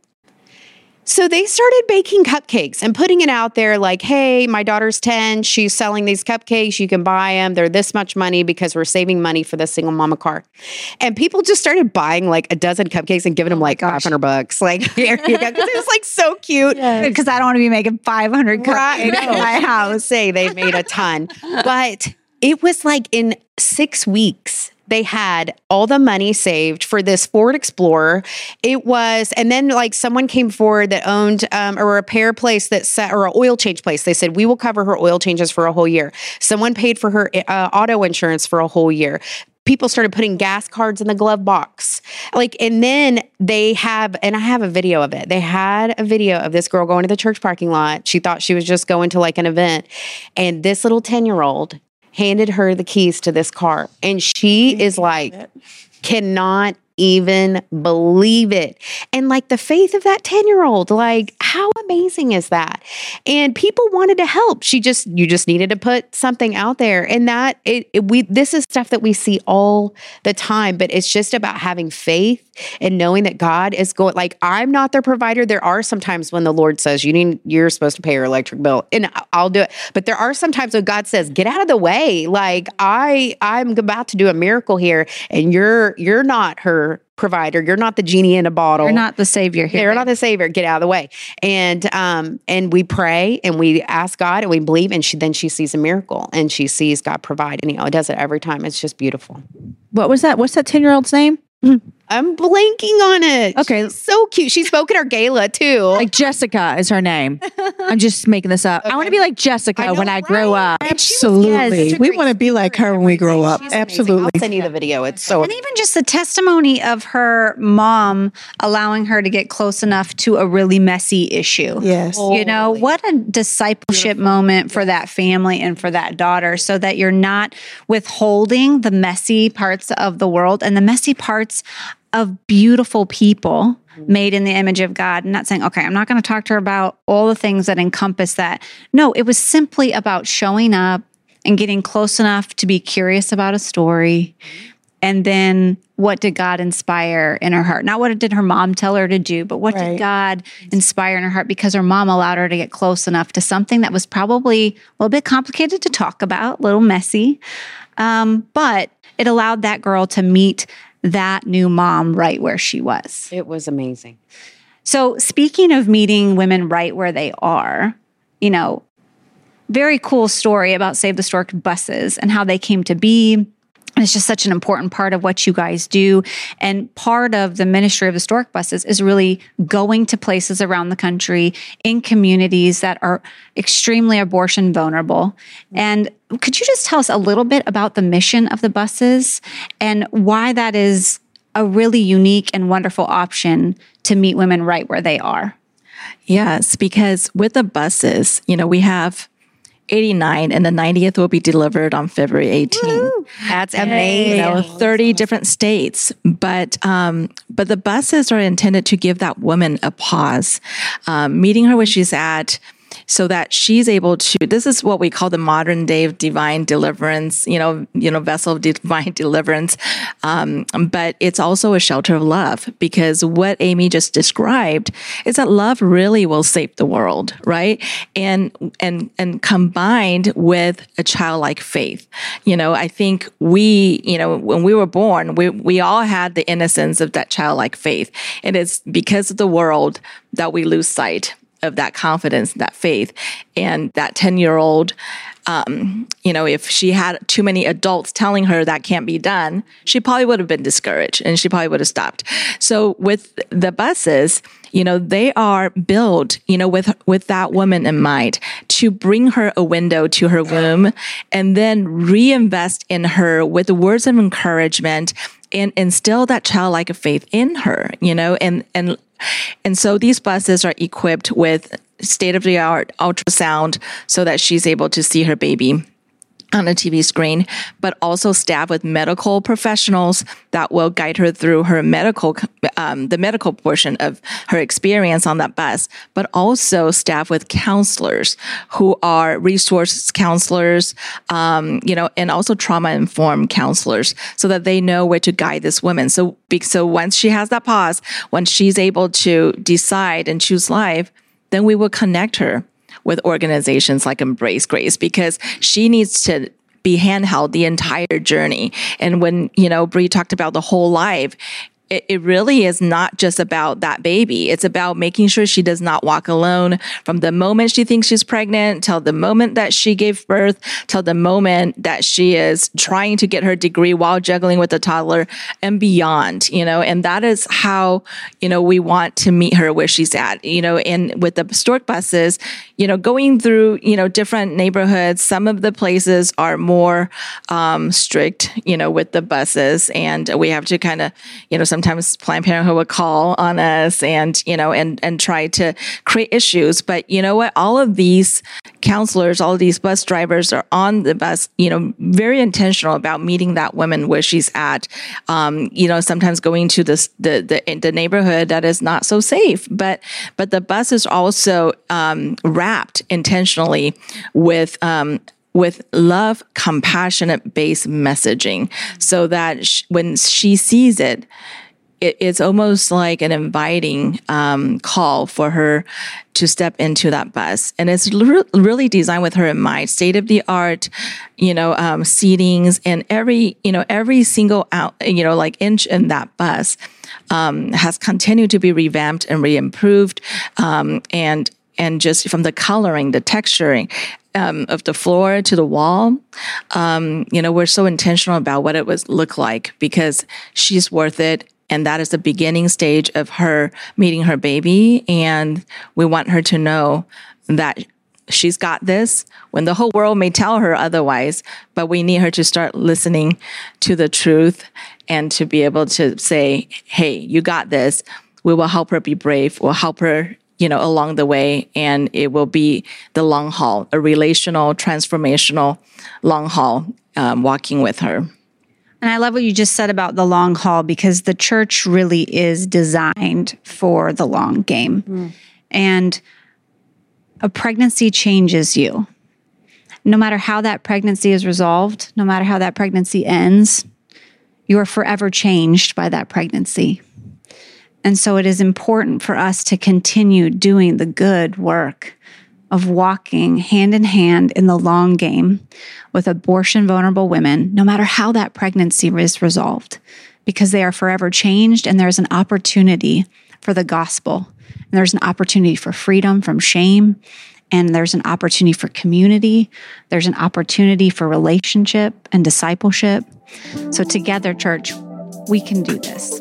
So they started baking cupcakes and putting it out there like, hey, my daughter's ten. She's selling these cupcakes. You can buy them. They're this much money because we're saving money for the single mama car. And people just started buying like a dozen cupcakes and giving them like five hundred bucks. Like, here you go. Because it was like so cute. Because I don't want to be making five hundred cupcakes Right. at my house. Say they made a ton. But it was like in six weeks, they had all the money saved for this Ford Explorer. It was, and then like someone came forward that owned um, a repair place that set, or an oil change place. They said, we will cover her oil changes for a whole year. Someone paid for her uh, auto insurance for a whole year. People started putting gas cards in the glove box. Like, and then they have, and I have a video of it. They had a video of this girl going to the church parking lot. She thought she was just going to like an event. And this little ten-year-old handed her the keys to this car. And she is like, cannot even believe it. And like the faith of that ten-year-old, like how amazing is that? And people wanted to help. She just, you just needed to put something out there. And that it, it we, this is stuff that we see all the time, but it's just about having faith and knowing that God is going, like, I'm not their provider. There are some times when the Lord says, you need, you're supposed to pay your electric bill and I'll do it. But there are some times when God says, get out of the way. Like I, I'm about to do a miracle here and you're, you're not her provider. You're not the genie in a bottle. You're not the savior here. You're not the savior. Get out of the way. And um, and we pray and we ask God and we believe, and she then she sees a miracle and she sees God provide. And you know, it does it every time. It's just beautiful. What was that? What's that ten-year-old's name? I'm blanking on it. Okay. She's so cute. She spoke at our gala too. Like Jessica is her name. I'm just making this up. Okay. I want to be like Jessica I know, when I right? grow up. Absolutely. Yes. We want to be like her when we grow up. She's amazing. Absolutely. I'll send you the video. It's so And even just the testimony of her mom allowing her to get close enough to a really messy issue. Yes. You know, what a discipleship moment for that family and for that daughter, so that you're not withholding the messy parts of the world and the messy parts of beautiful people made in the image of God. And not saying, okay, I'm not going to talk to her about all the things that encompass that. No, it was simply about showing up and getting close enough to be curious about a story. And then what did God inspire in her heart? Not what did her mom tell her to do, but what Right. did God inspire in her heart? Because her mom allowed her to get close enough to something that was probably a little bit complicated to talk about, a little messy. Um, but it allowed that girl to meet that new mom right where she was. it was amazing. So speaking of meeting women right where they are, you know, very cool story about Save the Stork buses and how they came to be. And it's just such an important part of what you guys do. And part of the ministry of the Stork buses is really going to places around the country in communities that are extremely abortion vulnerable. And could you just tell us a little bit about the mission of the buses and why that is a really unique and wonderful option to meet women right where they are? Yes, because with the buses, you know, we have eighty-nine and the ninetieth will be delivered on February eighteenth. That's You amazing. know, thirty different states, but um, but the buses are intended to give that woman a pause, um, meeting her where she's at, so that she's able to. This is what we call the modern day of divine deliverance. You know, you know, vessel of divine deliverance, um, but it's also a shelter of love, because what Amy just described is that love really will save the world, right? And and and combined with a childlike faith. You know, I think we, you know, when we were born, we we all had the innocence of that childlike faith. And it's because of the world that we lose sight of that confidence, that faith. And that ten-year-old, um, you know, if she had too many adults telling her that can't be done, she probably would have been discouraged and she probably would have stopped. So with the buses, you know, they are built, you know, with with that woman in mind to bring her a window to her womb and then reinvest in her with words of encouragement and instill that childlike faith in her, you know, and and and so these buses are equipped with state-of-the-art ultrasound so that she's able to see her baby on a T V screen, but also staffed with medical professionals that will guide her through her medical, um, the medical portion of her experience on that bus, but also staffed with counselors who are resource counselors, um, you know, and also trauma-informed counselors so that they know where to guide this woman. So, so once she has that pause, once she's able to decide and choose life, then we will connect her with organizations like Embrace Grace because she needs to be handheld the entire journey. And when, you know, Bree talked about the whole life, it, it really is not just about that baby. It's about making sure she does not walk alone from the moment she thinks she's pregnant till the moment that she gave birth, till the moment that she is trying to get her degree while juggling with a toddler and beyond, you know, and that is how, you know, we want to meet her where she's at, you know, and with the Stork buses, you know, going through, you know, different neighborhoods, some of the places are more um, strict, you know, with the buses and we have to kind of, you know, sometimes Planned Parenthood would call on us and, you know, and, and try to create issues. But you know what? All of these counselors, all of these bus drivers are on the bus, you know, very intentional about meeting that woman where she's at. Um, you know, sometimes going to this, the, the, the neighborhood that is not so safe, but, but the bus is also, um, wrapped intentionally with, um, with love, compassionate based messaging so that sh- when she sees it, it, it's almost like an inviting um, call for her to step into that bus. And it's l- really designed with her in mind, state of the art, you know, um, seatings and every, you know, every single out, you know, like inch in that bus um, has continued to be revamped and re-improved. Um, and And just from the coloring, the texturing um, of the floor to the wall, um, you know, we're so intentional about what it would look like because she's worth it. And that is the beginning stage of her meeting her baby. And we want her to know that she's got this when the whole world may tell her otherwise, but we need her to start listening to the truth and to be able to say, hey, you got this. We will help her be brave. We'll help her, you know, along the way, and it will be the long haul, a relational, transformational long haul, um, walking with her. And I love what you just said about the long haul because the church really is designed for the long game. Mm. And a pregnancy changes you. No matter how that pregnancy is resolved, no matter how that pregnancy ends, you are forever changed by that pregnancy. And so it is important for us to continue doing the good work of walking hand in hand in the long game with abortion vulnerable women, no matter how that pregnancy is resolved, because they are forever changed and there's an opportunity for the gospel. And there's an opportunity for freedom from shame. And there's an opportunity for community. There's an opportunity for relationship and discipleship. So together, church, we can do this.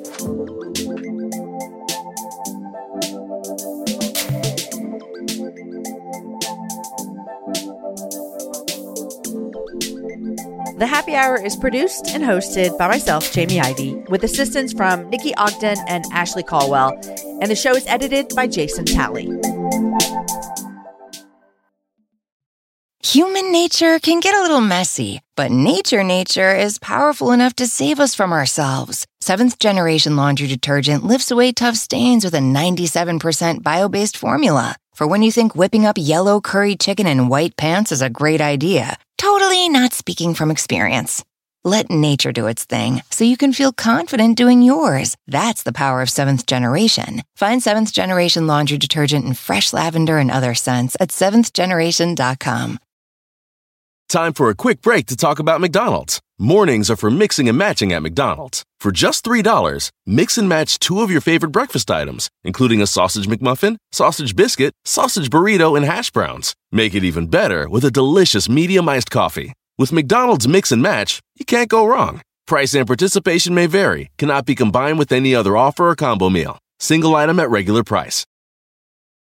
The Happy Hour is produced and hosted by myself, Jamie Ivey, with assistance from Nikki Ogden and Ashley Caldwell, and the show is edited by Jason Talley. Human nature can get a little messy, but nature nature is powerful enough to save us from ourselves. Seventh Generation Laundry Detergent lifts away tough stains with a ninety-seven percent bio-based formula. For when you think whipping up yellow curry chicken in white pants is a great idea. Totally not speaking from experience. Let nature do its thing so you can feel confident doing yours. That's the power of Seventh Generation. Find Seventh Generation Laundry Detergent in fresh lavender and other scents at seventh generation dot com. Time for a quick break to talk about McDonald's. Mornings are for mixing and matching at McDonald's. For just three dollars, mix and match two of your favorite breakfast items, including a sausage McMuffin, sausage biscuit, sausage burrito, and hash browns. Make it even better with a delicious medium iced coffee. With McDonald's Mix and Match, you can't go wrong. Price and participation may vary, cannot be combined with any other offer or combo meal. Single item at regular price.